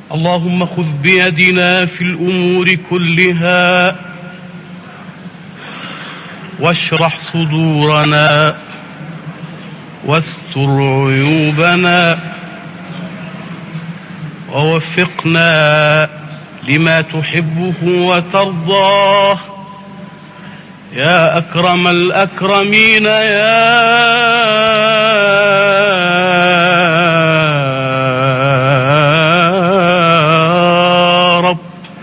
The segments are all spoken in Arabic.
اللهم خذ بيدنا في الأمور كلها واشرح صدورنا واستر عيوبنا ووفقنا لما تحبه وترضاه يا أكرم الأكرمين يا رب.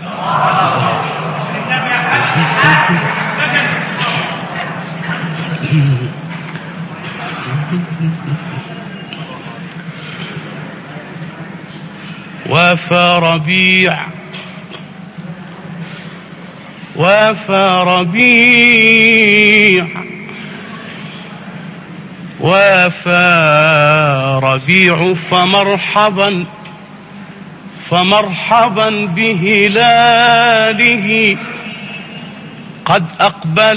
وافى ربيع وافى ربيع وافى ربيع فمرحبا فمرحبا بهلاله قد أقبل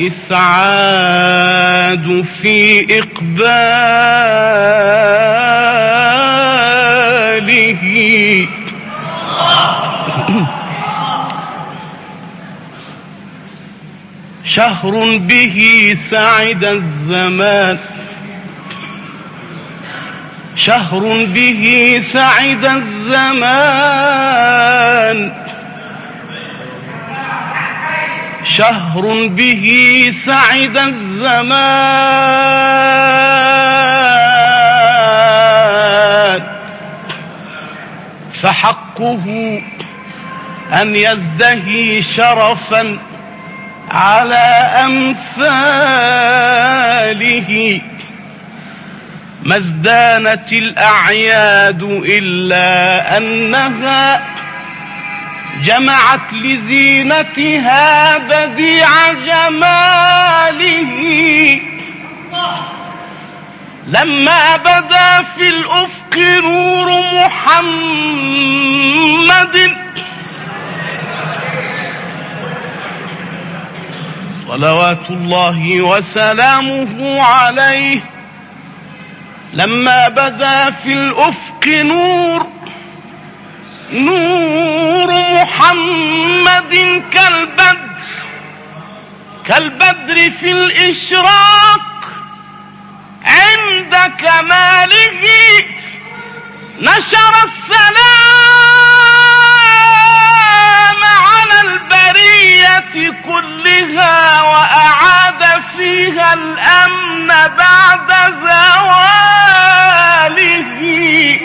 الإسعاد في إقباله شهر به سعد الزمان شهر به سعد الزمان شهر به سعد الزمان فحقه أن يزدهي شرفا على أمثاله ما ازدانت الأعياد إلا أنها جمعت لزينتها بديع جماله لما بدا في الأفق نور محمد صلوات الله وسلامه عليه لما بدا في الأفق نور محمد كالبدر في الإشراق عند كماله نشر السلام على البرية كلها وأعاد فيها الأمن بعد زواله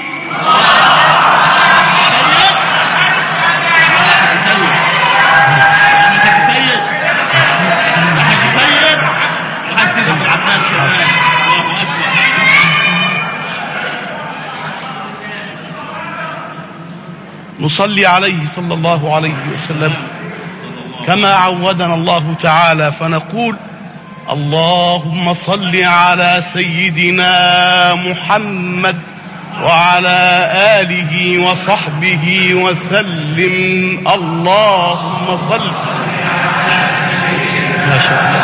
نصلي عليه صلى الله عليه وسلم كما عودنا الله تعالى فنقول اللهم صل على سيدنا محمد وعلى آله وصحبه وسلم. اللهم صل ما شاء الله.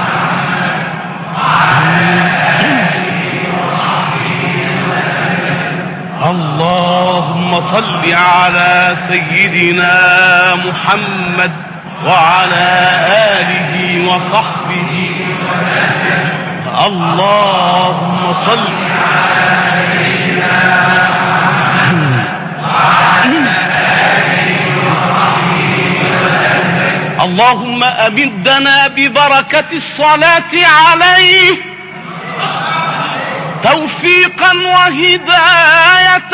اللهم صل على سيدنا محمد وعلى آله وصحبه وسلم. اللهم صل على سيدنا محمد وعلى آله وصحبه وسلم. اللهم أمدنا ببركة الصلاة عليه توفيقا وهداية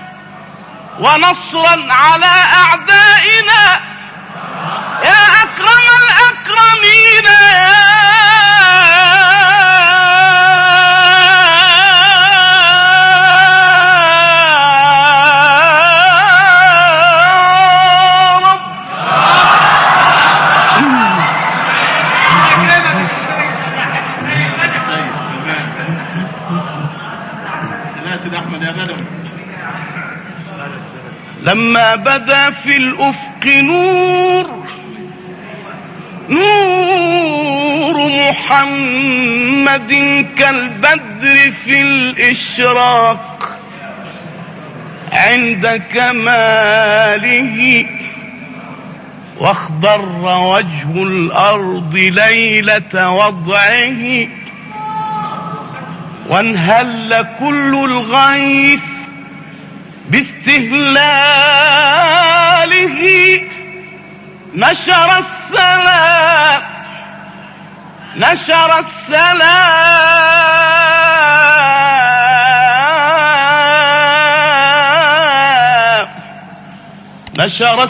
ونصرا على أعدائنا يا أكرم الأكرمين لما بدا في الأفق نور محمد كالبدر في الإشراق عند كماله، واخضر وجه الأرض ليلة وضعه، وانهل كل الغيث باستهلاله، نشر السلام نشر السلام نشر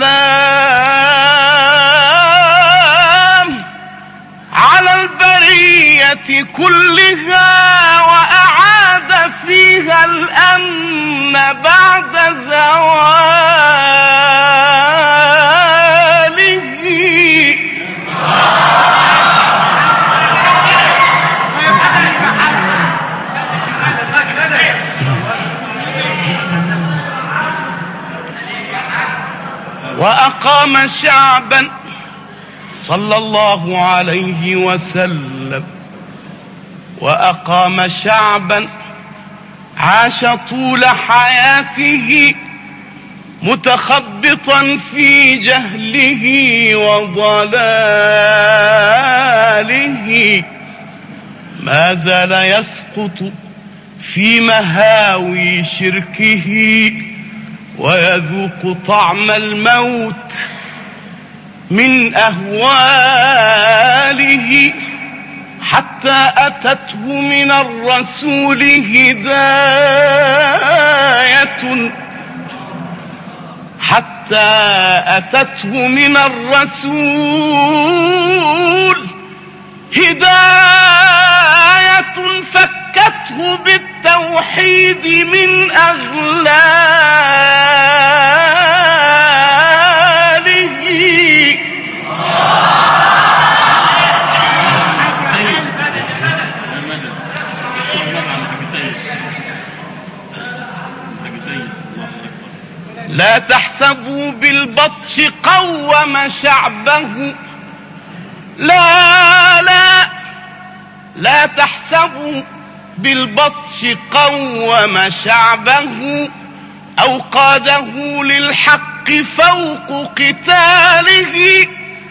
السلام على البرية كلها، وأعاد فيها الأمن بعد زواله. وأقام شعبا صلى الله عليه وسلم، وأقام شعبا عاش طول حياته متخبطا في جهله وضلاله، ما زال يسقط في مهاوي شركه ويذوق طعم الموت من أهواله، حتى أتته من الرسول هداية فكته بالتوحيد من أغلاله. لا تحسبوا بالبطش قوم شعبه، لا تحسبوا بالبطش قوم شعبه، أو قاده للحق فوق قتاله.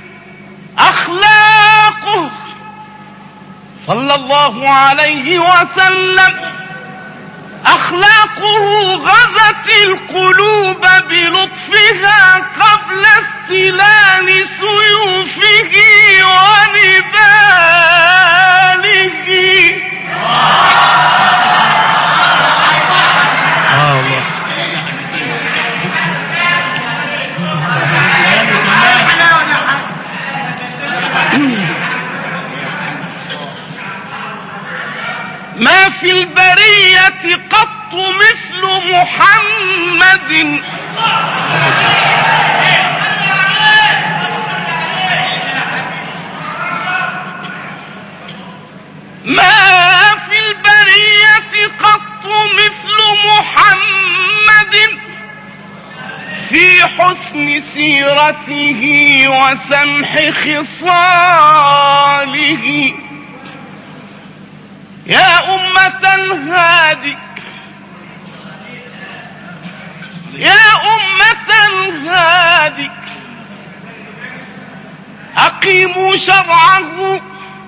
أخلاقه صلى الله عليه وسلم، أخلاقه غزت القلوب بلطفها قبل استلال سيوفه ونباله. ما في البرية قط مثل محمد، ما في البرية قط مثل محمد، في حسن سيرته وسمح خصاله. يا أمة الهادي، يا أمة الهادي، أقيموا شرعه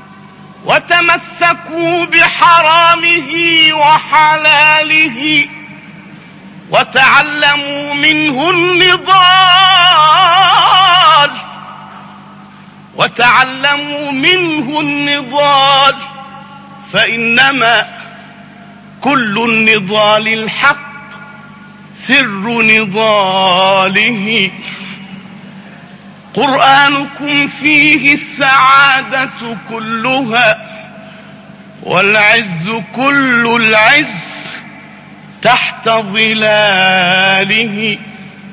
وتمسكوا بحرامه وحلاله، وتعلموا منه النضال، وتعلموا منه النضال، فإنما كل النضال الحق سر نضاله. قرآنكم فيه السعادة كلها، والعز كل العز تحت ظلاله.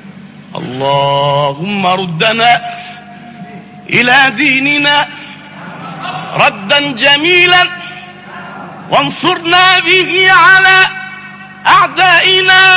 اللهم ردنا إلى ديننا ردا جميلا، وانصرنا به على أعدائنا،